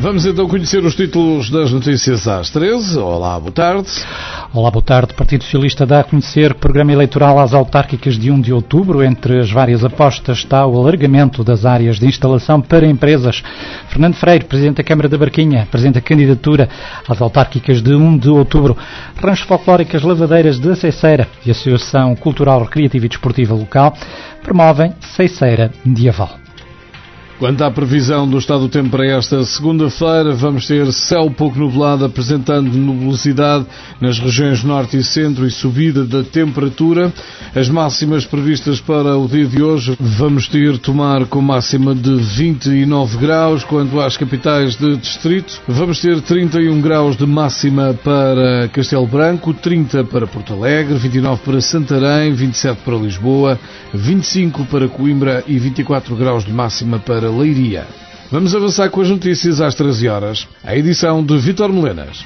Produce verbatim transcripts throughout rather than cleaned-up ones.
Vamos então conhecer os títulos das notícias às treze. Olá, boa tarde. Olá, boa tarde. O Partido Socialista dá a conhecer programa eleitoral às autárquicas de primeiro de outubro. Entre as várias apostas está o alargamento das áreas de instalação para empresas. Fernando Freire, Presidente da Câmara da Barquinha, apresenta candidatura às autárquicas de primeiro de outubro. Ranchos Folclóricas Lavadeiras de Ceiceira e a Associação Cultural, Recreativa e Desportiva Local promovem Ceiceira Medieval. Quanto à previsão do estado do tempo para esta segunda-feira, vamos ter céu pouco nublado, apresentando nubosidade nas regiões norte e centro e subida da temperatura. As máximas previstas para o dia de hoje, vamos ter Tomar com máxima de vinte e nove graus. Quanto às capitais de distrito, vamos ter trinta e um graus de máxima para Castelo Branco, trinta para Porto Alegre, vinte e nove para Santarém, vinte e sete para Lisboa, vinte e cinco para Coimbra e vinte e quatro graus de máxima para Leiria. Vamos avançar com as notícias às treze horas. A edição de Vítor Melenas.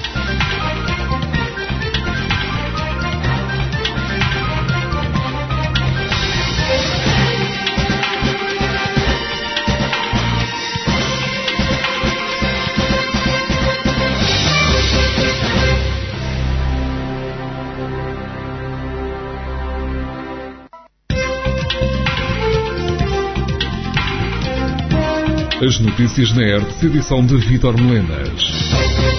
As notícias na R T P, edição de Vítor Melenas.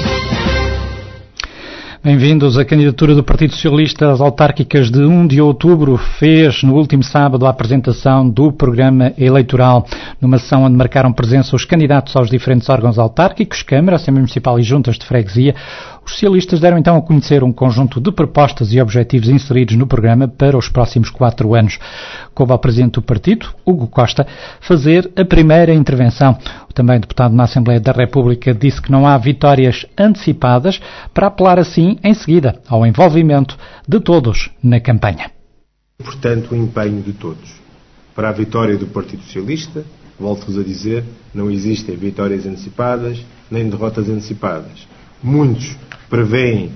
Bem-vindos. A candidatura do Partido Socialista às autárquicas de primeiro de outubro fez no último sábado a apresentação do programa eleitoral, numa sessão onde marcaram presença os candidatos aos diferentes órgãos autárquicos, Câmara, Assembleia Municipal e Juntas de Freguesia. Os socialistas deram então a conhecer um conjunto de propostas e objetivos inseridos no programa para os próximos quatro anos. Coube ao Presidente do Partido, Hugo Costa, fazer a primeira intervenção. O também deputado na Assembleia da República disse que não há vitórias antecipadas, para apelar assim, em seguida, ao envolvimento de todos na campanha. Portanto, o empenho de todos. Para a vitória do Partido Socialista, volto-vos a dizer, não existem vitórias antecipadas, nem derrotas antecipadas. Muitos prevêem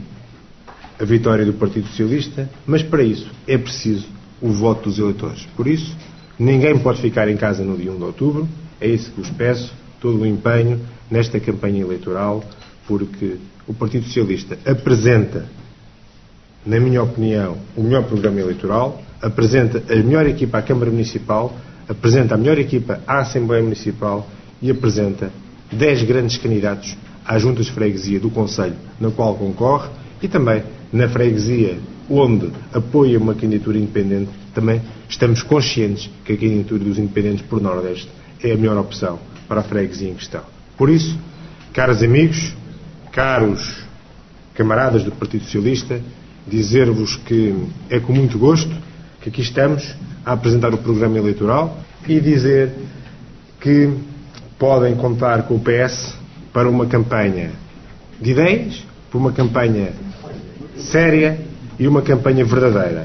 a vitória do Partido Socialista, mas para isso é preciso o voto dos eleitores. Por isso, ninguém pode ficar em casa no dia primeiro de outubro, é isso que vos peço, todo o empenho nesta campanha eleitoral, porque o Partido Socialista apresenta, na minha opinião, o melhor programa eleitoral, apresenta a melhor equipa à Câmara Municipal, apresenta a melhor equipa à Assembleia Municipal e apresenta dez grandes candidatos à Junta de Freguesia do Conselho, na qual concorre, e também na freguesia onde apoia uma candidatura independente, também estamos conscientes que a candidatura dos independentes por Nordeste é a melhor opção para a freguesia em questão. Por isso, caros amigos, caros camaradas do Partido Socialista, dizer-vos que é com muito gosto que aqui estamos a apresentar o programa eleitoral e dizer que podem contar com o P S para uma campanha de ideias, para uma campanha séria e uma campanha verdadeira.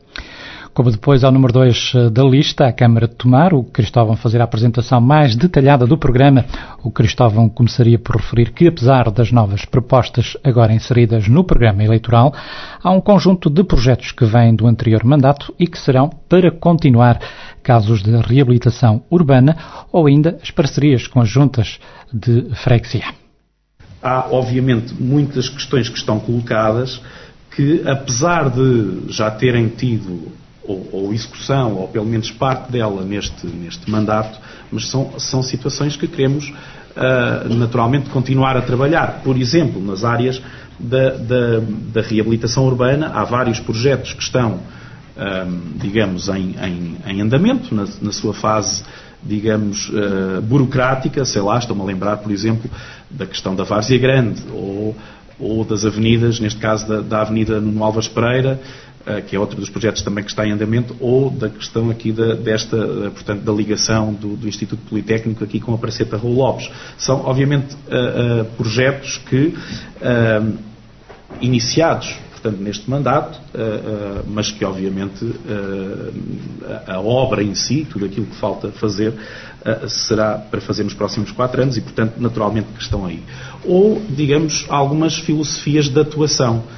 Como depois ao número dois da lista, a Câmara de Tomar, o Cristóvão fazer a apresentação mais detalhada do programa. O Cristóvão começaria por referir que, apesar das novas propostas agora inseridas no programa eleitoral, há um conjunto de projetos que vêm do anterior mandato e que serão para continuar, casos de reabilitação urbana ou ainda as parcerias com as juntas de freguesia. Há, obviamente, muitas questões que estão colocadas que, apesar de já terem tido ou, ou execução, ou pelo menos parte dela neste, neste mandato, mas são, são situações que queremos uh, naturalmente continuar a trabalhar. Por exemplo, nas áreas da, da, da reabilitação urbana, há vários projetos que estão, um, digamos, em, em, em andamento, na, na sua fase, digamos, uh, burocrática, sei lá, estou-me a lembrar, por exemplo, da questão da Várzea Grande, ou, ou das avenidas, neste caso da, da Avenida Nuno Alves Pereira, uh, que é outro dos projetos também que está em andamento, ou da questão aqui da, desta, uh, portanto, da ligação do, do Instituto Politécnico aqui com a Praceta Raul Lopes. São, obviamente, uh, uh, projetos que, uh, iniciados, portanto, neste mandato, uh, uh, mas que, obviamente, uh, a, a obra em si, tudo aquilo que falta fazer, uh, será para fazer nos próximos quatro anos e, portanto, naturalmente que estão aí. Ou, digamos, algumas filosofias de atuação.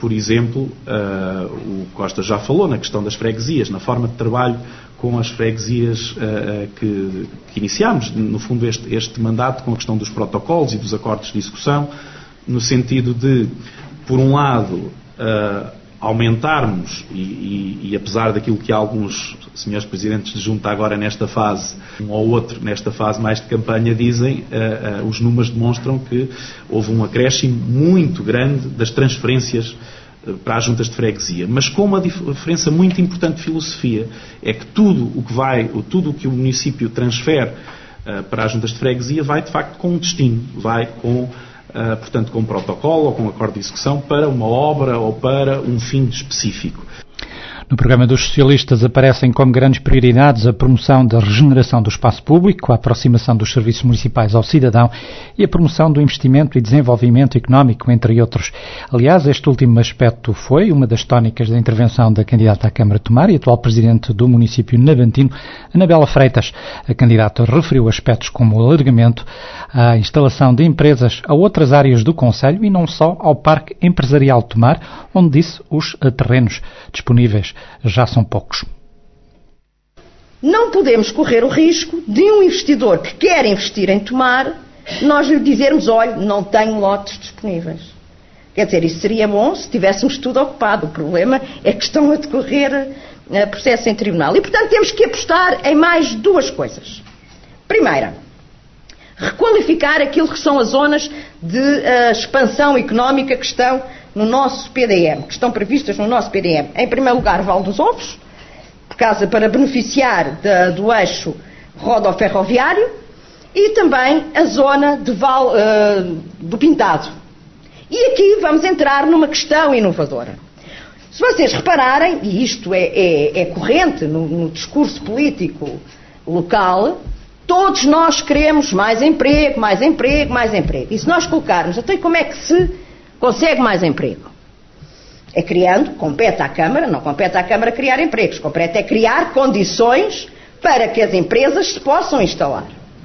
por exemplo, uh, o Costa já falou na questão das freguesias, na forma de trabalho com as freguesias uh, que, que iniciámos, no fundo, este, este mandato com a questão dos protocolos e dos acordos de execução, no sentido de, por um lado, uh, aumentarmos, e, e, e apesar daquilo que alguns senhores presidentes de junta agora nesta fase, um ou outro nesta fase mais de campanha, dizem, uh, uh, os números demonstram que houve um acréscimo muito grande das transferências para as juntas de freguesia, mas com uma diferença muito importante de filosofia, é que tudo o que vai, tudo o que o município transfere uh, para as juntas de freguesia vai de facto com um destino, vai com, uh, portanto, com um protocolo ou com um acordo de execução para uma obra ou para um fim específico. No programa dos socialistas aparecem como grandes prioridades a promoção da regeneração do espaço público, a aproximação dos serviços municipais ao cidadão e a promoção do investimento e desenvolvimento económico, entre outros. Aliás, este último aspecto foi uma das tónicas da intervenção da candidata à Câmara de Tomar e atual presidente do município navantino, Anabela Freitas. A candidata referiu aspectos como o alargamento, a instalação de empresas a outras áreas do concelho e não só ao Parque Empresarial de Tomar, onde disse os terrenos disponíveis já são poucos. Não podemos correr o risco de um investidor que quer investir em Tomar, nós lhe dizermos, olha, não tenho lotes disponíveis. Quer dizer, isso seria bom se tivéssemos tudo ocupado. O problema é que estão a decorrer uh, processos em tribunal. E, portanto, temos que apostar em mais duas coisas. Primeira, requalificar aquilo que são as zonas de uh, expansão económica que estão no nosso P D M, que estão previstas no nosso P D M. Em primeiro lugar, Val dos Ovos, por causa para beneficiar de, do eixo rodoferroviário, e também a zona de Val, uh, do Pintado. E aqui vamos entrar numa questão inovadora. Se vocês repararem, e isto é, é, é corrente no, no discurso político local, todos nós queremos mais emprego, mais emprego, mais emprego. E se nós colocarmos, até como é que se consegue mais emprego? É criando, compete à Câmara, não compete à Câmara criar empregos, compete é criar condições para que as empresas se possam instalar.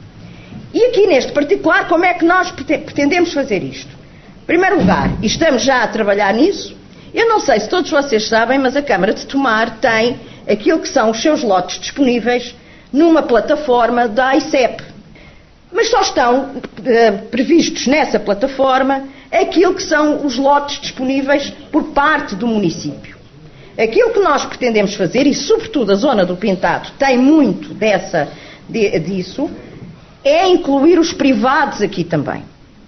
E aqui neste particular, como é que nós pretendemos fazer isto? Em primeiro lugar, e estamos já a trabalhar nisso, eu não sei se todos vocês sabem, mas a Câmara de Tomar tem aquilo que são os seus lotes disponíveis numa plataforma da I C E P. Mas só estão uh, previstos nessa plataforma aquilo que são os lotes disponíveis por parte do município. Aquilo que nós pretendemos fazer, e sobretudo a zona do Pintado tem muito dessa, de, disso, é incluir os privados aqui também.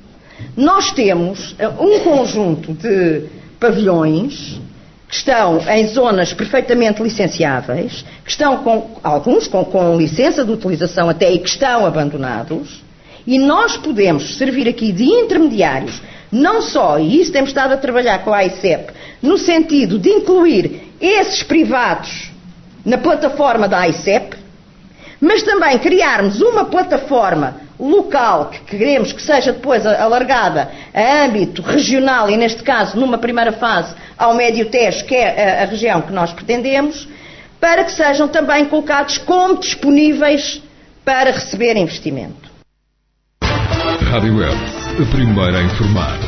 Nós temos uh, um conjunto de pavilhões que estão em zonas perfeitamente licenciáveis, que estão com, alguns com, com licença de utilização até e que estão abandonados, e nós podemos servir aqui de intermediários, não só, e isso temos estado a trabalhar com a I C E P, no sentido de incluir esses privados na plataforma da I C E P, mas também criarmos uma plataforma local que queremos que seja depois alargada a âmbito regional e, neste caso, numa primeira fase, ao Médio Tejo, que é a, a região que nós pretendemos, para que sejam também colocados como disponíveis para receber investimento. Rádio Web, a primeira a informar.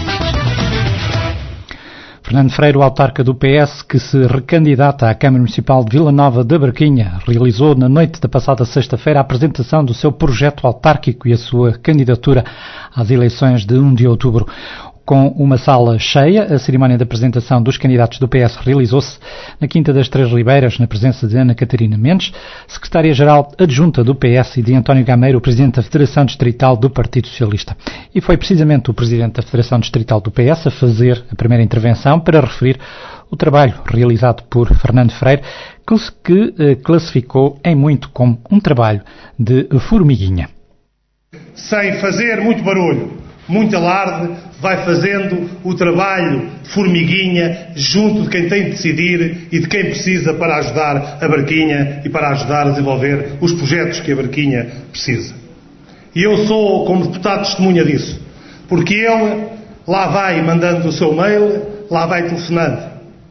Fernando Freire, o autarca do P S, que se recandidata à Câmara Municipal de Vila Nova da Barquinha, realizou na noite da passada sexta-feira a apresentação do seu projeto autárquico e a sua candidatura às eleições de primeiro de outubro. Com uma sala cheia, a cerimónia de apresentação dos candidatos do P S realizou-se na Quinta das Três Ribeiras, na presença de Ana Catarina Mendes, secretária-geral adjunta do P S, e de António Gameiro, o presidente da Federação Distrital do Partido Socialista. E foi precisamente o presidente da Federação Distrital do P S a fazer a primeira intervenção para referir o trabalho realizado por Fernando Freire, que eh, classificou em muito como um trabalho de formiguinha. Sem fazer muito barulho, muito alarde, vai fazendo o trabalho de formiguinha junto de quem tem de decidir e de quem precisa para ajudar a Barquinha e para ajudar a desenvolver os projetos que a Barquinha precisa. E eu sou, como deputado, testemunha disso, porque ele lá vai mandando o seu mail, lá vai telefonando.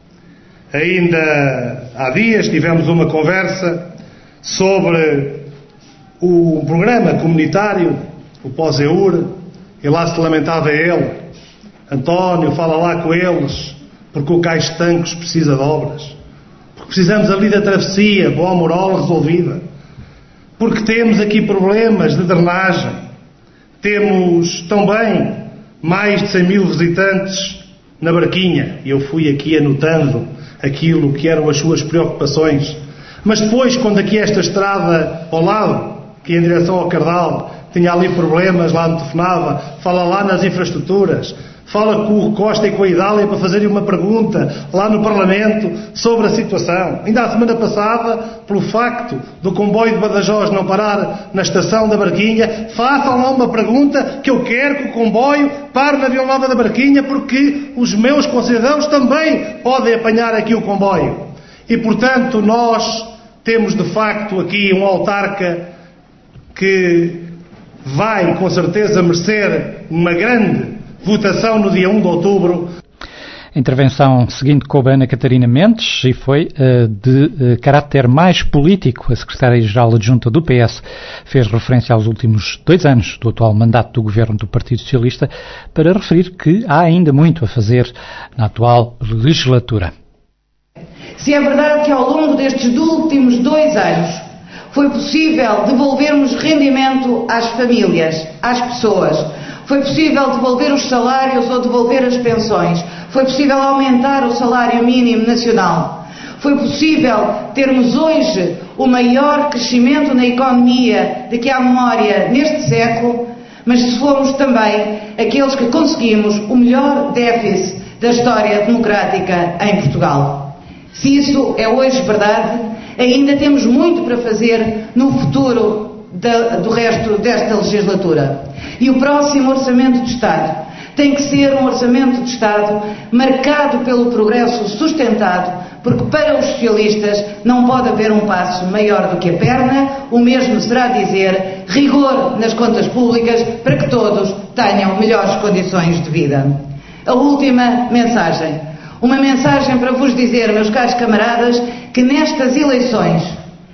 Ainda há dias tivemos uma conversa sobre o programa comunitário, o pós-EUR, e lá se lamentava ele. António, fala lá com eles, porque o Cais de Tancos precisa de obras, porque precisamos ali da travessia Boa Moral resolvida, porque temos aqui problemas de drenagem, temos também mais de cem mil visitantes na Barquinha, e eu fui aqui anotando aquilo que eram as suas preocupações. Mas depois, quando aqui esta estrada ao lado, que em direção ao Cardal, tinha ali problemas, lá me telefonava, fala lá nas infraestruturas, fala com o Costa e com a Idália para fazerem uma pergunta lá no Parlamento sobre a situação. Ainda a semana passada, pelo facto do comboio de Badajoz não parar na estação da Barquinha, façam lá uma pergunta que eu quero que o comboio pare na Vila Nova da Barquinha, porque os meus concidadãos também podem apanhar aqui o comboio. E, portanto, nós temos de facto aqui um autarca que vai, com certeza, merecer uma grande votação no dia primeiro de outubro. A intervenção seguinte coube a Ana Catarina Mendes e foi uh, de uh, caráter mais político. A secretária-geral adjunta do P S fez referência aos últimos dois anos do atual mandato do governo do Partido Socialista para referir que há ainda muito a fazer na atual legislatura. Se é verdade que ao longo destes últimos dois anos foi possível devolvermos rendimento às famílias, às pessoas, foi possível devolver os salários ou devolver as pensões, foi possível aumentar o salário mínimo nacional, foi possível termos hoje o maior crescimento na economia de que há memória neste século, mas se fomos também aqueles que conseguimos o melhor déficit da história democrática em Portugal. Se isso é hoje verdade, ainda temos muito para fazer no futuro da, do resto desta legislatura. E o próximo Orçamento de Estado tem que ser um Orçamento de Estado marcado pelo progresso sustentado, porque para os socialistas não pode haver um passo maior do que a perna, o mesmo será dizer rigor nas contas públicas para que todos tenham melhores condições de vida. A última mensagem. Uma mensagem para vos dizer, meus caros camaradas, que nestas eleições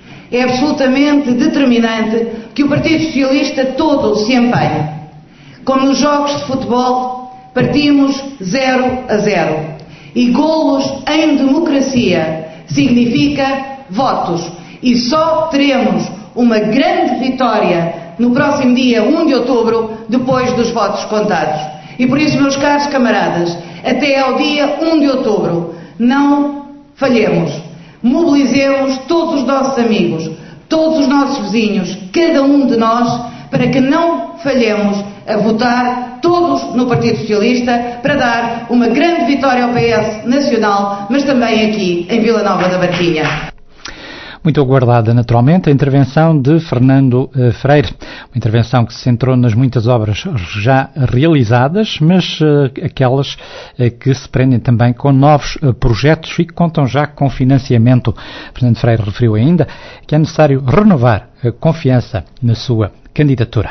é absolutamente determinante que o Partido Socialista todo se empenhe. Como nos jogos de futebol, partimos zero a zero. E golos em democracia significa votos. E só teremos uma grande vitória no próximo dia primeiro de outubro, depois dos votos contados. E por isso, meus caros camaradas, até ao dia primeiro de outubro, não falhemos. Mobilizemos todos os nossos amigos, todos os nossos vizinhos, cada um de nós, para que não falhemos a votar todos no Partido Socialista para dar uma grande vitória ao P S nacional, mas também aqui em Vila Nova da Barquinha. Muito aguardada, naturalmente, a intervenção de Fernando uh, Freire. Uma intervenção que se centrou nas muitas obras já realizadas, mas uh, aquelas uh, que se prendem também com novos uh, projetos e que contam já com financiamento. Fernando Freire referiu ainda que é necessário renovar a confiança na sua candidatura.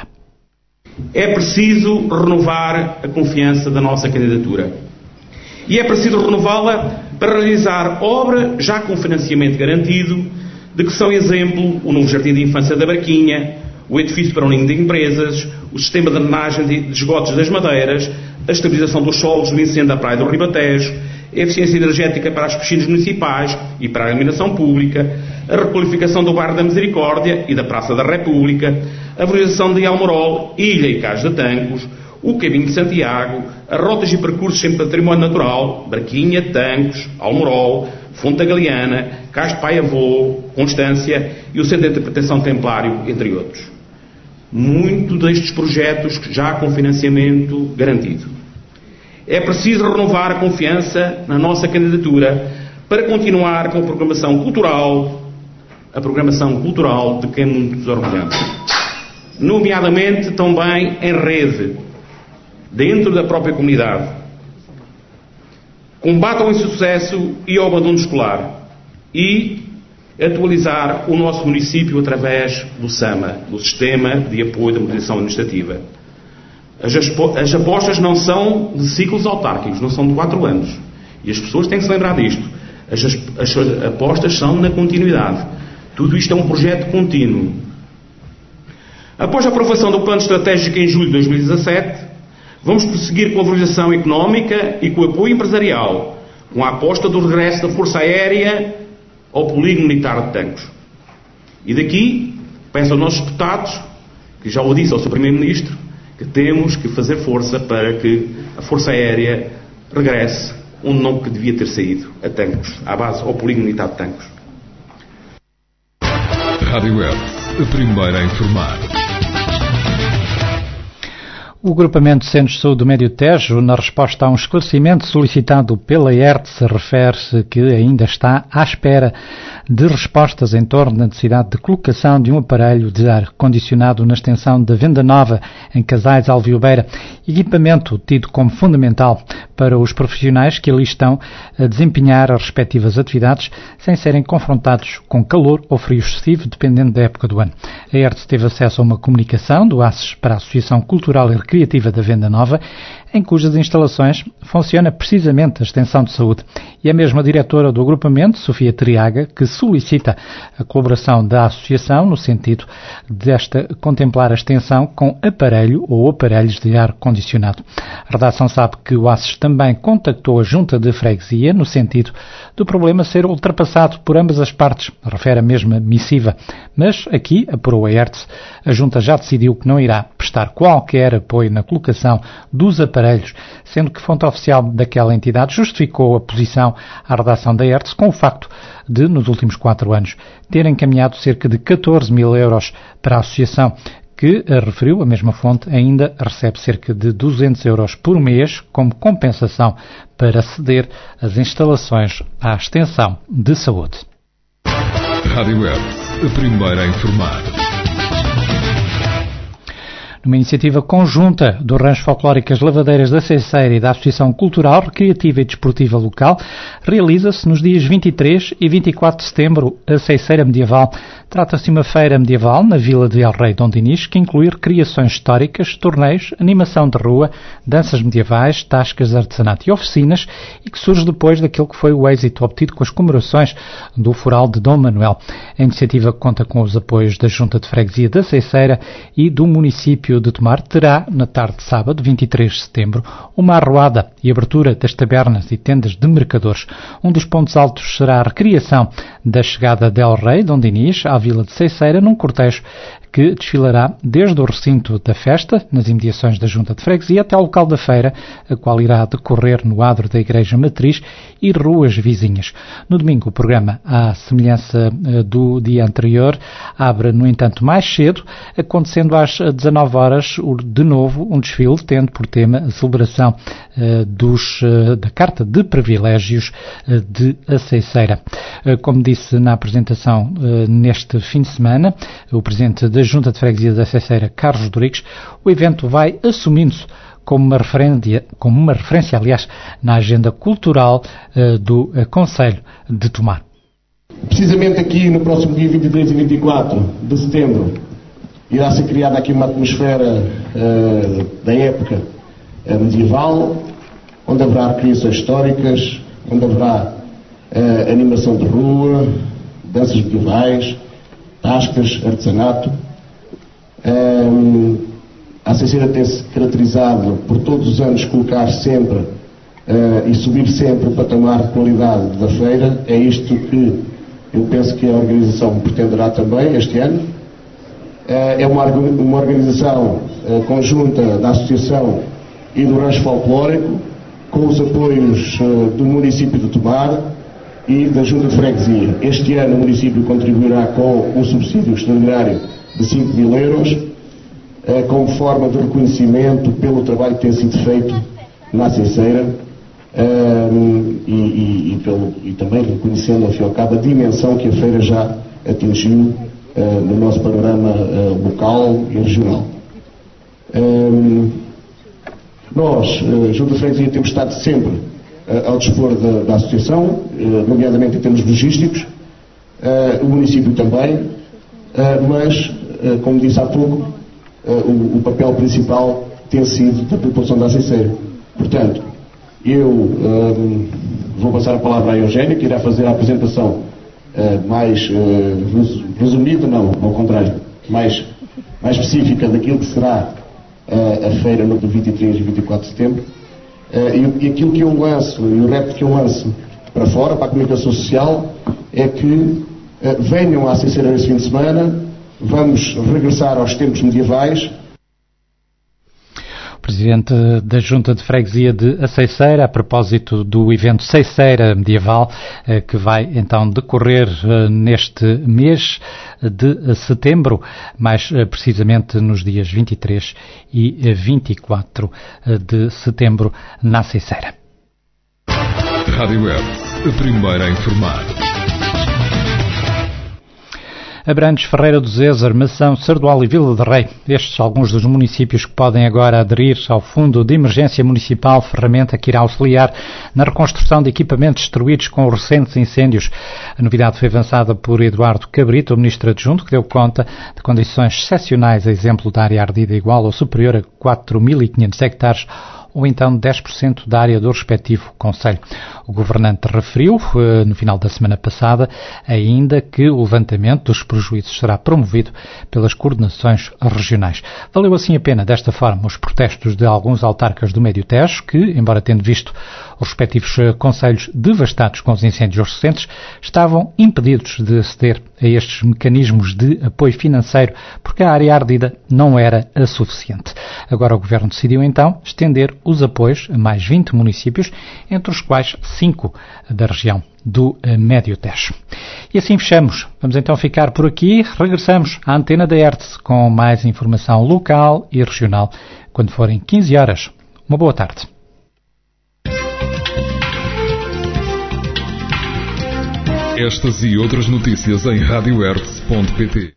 É preciso renovar a confiança da nossa candidatura. E é preciso renová-la para realizar obra já com financiamento garantido, de que são exemplo o novo Jardim de Infância da Barquinha, o edifício para o ninho de empresas, o sistema de drenagem de esgotos das Madeiras, a estabilização dos solos no incêndio da Praia do Ribatejo, a eficiência energética para as piscinas municipais e para a iluminação pública, a requalificação do bairro da Misericórdia e da Praça da República, a valorização de Almorol, Ilha e Cais de Tancos, o Caminho de Santiago, as rotas e percursos em património natural, Barquinha, Tancos, Almorol, Fonte Galeana, Cais de Paiavô, Constância e o Centro de Interpretação Templário, entre outros. Muito destes projetos já com financiamento garantido. É preciso renovar a confiança na nossa candidatura para continuar com a programação cultural, a programação cultural de que muito nos orgulhamos. Nomeadamente também em rede, dentro da própria comunidade. Combate ao insucesso e ao abandono escolar e atualizar o nosso município através do SAMA, do Sistema de Apoio da Modernização Administrativa. As, as apostas não são de ciclos autárquicos, não são de quatro anos. E as pessoas têm que se lembrar disto. As, as, as apostas são na continuidade. Tudo isto é um projeto contínuo. Após a aprovação do Plano Estratégico em julho de dois mil e dezassete, vamos prosseguir com a valorização económica e com o apoio empresarial, com a aposta do regresso da Força Aérea ao polígono militar de Tancos. E daqui, peço aos nossos deputados, que já o disse ao seu Primeiro-Ministro, que temos que fazer força para que a Força Aérea regresse onde não que devia ter saído, a Tancos, à base, ao polígono militar de Tancos. Rádio Web, a primeira a informar. O Agrupamento de Centros de Saúde do Médio Tejo, na resposta a um esclarecimento solicitado pela E R T S, refere-se que ainda está à espera de respostas em torno da necessidade de colocação de um aparelho de ar condicionado na extensão da Venda Nova, em Casais Alviobeira, equipamento tido como fundamental para os profissionais que ali estão a desempenhar as respectivas atividades sem serem confrontados com calor ou frio excessivo, dependendo da época do ano. A E R T S teve acesso a uma comunicação do A C E S para a Associação Cultural e Recreativa da Venda Nova, em cujas instalações funciona precisamente a extensão de saúde. E a mesma diretora do agrupamento, Sofia Triaga, que solicita a colaboração da associação no sentido desta contemplar a extensão com aparelho ou aparelhos de ar condicionado. A redação sabe que o A C E S também contactou a Junta de Freguesia no sentido do problema ser ultrapassado por ambas as partes, refere a mesma missiva. Mas aqui, apurou a E R T S, a Junta já decidiu que não irá prestar qualquer apoio na colocação dos aparelhos, sendo que fonte oficial daquela entidade justificou a posição à redação da E R T S com o facto de, nos últimos quatro anos, ter encaminhado cerca de catorze mil euros para a associação, que, referiu a mesma fonte, ainda recebe cerca de duzentos euros por mês como compensação para ceder as instalações à extensão de saúde. Rádio Web, a primeira a informar. Numa iniciativa conjunta do Rancho Folclóricas Lavadeiras da Ceiceira e da Associação Cultural, Recreativa e Desportiva Local, realiza-se nos dias vinte e três e vinte e quatro de setembro a Ceiceira Medieval. Trata-se de uma feira medieval na Vila de El Rei Dom Dinis, que inclui recriações históricas, torneios, animação de rua, danças medievais, tascas de artesanato e oficinas, e que surge depois daquilo que foi o êxito obtido com as comemorações do Foral de Dom Manuel. A iniciativa conta com os apoios da Junta de Freguesia da Ceiceira e do município de Tomar. Terá, na tarde de sábado, vinte e três de setembro, uma arruada e abertura das tabernas e tendas de mercadores. Um dos pontos altos será a recriação da chegada de El Rei Dom Dinis à Vila de Ceiceira, num cortejo que desfilará desde o recinto da festa, nas imediações da Junta de Freguesia, até ao local da feira, a qual irá decorrer no adro da Igreja Matriz e ruas vizinhas. No domingo, o programa, à semelhança do dia anterior, abre, no entanto, mais cedo, acontecendo às dezanove horas, de novo, um desfile, tendo por tema a celebração uh, dos, uh, da Carta de Privilégios uh, de Aceiceira. Uh, como disse na apresentação uh, neste fim de semana, o Presidente da Junta de Freguesia da Ceiceira, Carlos Rodrigues, o evento vai assumindo-se como uma referência, como uma referência, aliás, na agenda cultural uh, do uh, Concelho de Tomar. Precisamente aqui no próximo dia vinte e três e vinte e quatro de setembro irá ser criada aqui uma atmosfera uh, da época uh, medieval, onde haverá recriações históricas, onde haverá uh, animação de rua, danças medievais, tascas, artesanato. Um, a Ceiceira tem-se caracterizado por todos os anos colocar sempre uh, e subir sempre o patamar de qualidade da feira. É isto que eu penso que a organização pretenderá também este ano. Uh, é uma, uma organização uh, conjunta da Associação e do Rancho Folclórico, com os apoios uh, do município de Tomar e da Junta de Freguesia. Este ano o município contribuirá com um subsídio extraordinário de cinco mil euros, eh, como forma de reconhecimento pelo trabalho que tem sido feito na Ceiceira eh, e, e, e, pelo, e também reconhecendo, ao fim e ao cabo, a dimensão que a feira já atingiu eh, no nosso panorama eh, local e regional. Eh, nós, eh, Junta de Freguesia, temos estado sempre eh, ao dispor da, da Associação, eh, nomeadamente em termos logísticos, eh, o município também. Uh, mas, uh, como disse há pouco, uh, o, o papel principal tem sido da população da Ceiceira. Portanto, eu uh, vou passar a palavra a Eugénia, que irá fazer a apresentação uh, mais uh, resumida, não, ao contrário, mais, mais específica daquilo que será uh, a feira no dia vinte e três e vinte e quatro de setembro. Uh, e, e aquilo que eu lanço, e o repto que eu lanço para fora, para a comunicação social, é que uh, venham à Aceiceira nesse fim de semana, vamos regressar aos tempos medievais. Presidente da Junta de Freguesia de Aceiceira, a propósito do evento Ceiceira Medieval, que vai então decorrer neste mês de setembro, mais precisamente nos dias vinte e três e vinte e quatro de setembro na Ceiceira. Rádio Web, a primeira a informar. Abrantes, Ferreira do Zezer, Mação, Sardual e Vila de Rei. Estes alguns dos municípios que podem agora aderir ao Fundo de Emergência Municipal, ferramenta que irá auxiliar na reconstrução de equipamentos destruídos com os recentes incêndios. A novidade foi avançada por Eduardo Cabrito, o Ministro Adjunto, que deu conta de condições excepcionais, a exemplo da área ardida igual ou superior a quatro mil e quinhentos hectares, ou então dez por cento da área do respectivo concelho. O governante referiu, no final da semana passada, ainda que o levantamento dos prejuízos será promovido pelas coordenações regionais. Valeu assim a pena, desta forma, os protestos de alguns autarcas do Médio Tejo, que, embora tendo visto os respectivos concelhos devastados com os incêndios recentes, estavam impedidos de aceder a estes mecanismos de apoio financeiro, porque a área ardida não era a suficiente. Agora o Governo decidiu então estender os apoios a mais vinte municípios, entre os quais cinco da região do Médio Tejo. E assim fechamos. Vamos então ficar por aqui. Regressamos à antena da Hertz com mais informação local e regional quando forem quinze horas. Uma boa tarde. Estas e outras notícias em rádio hertz ponto pt.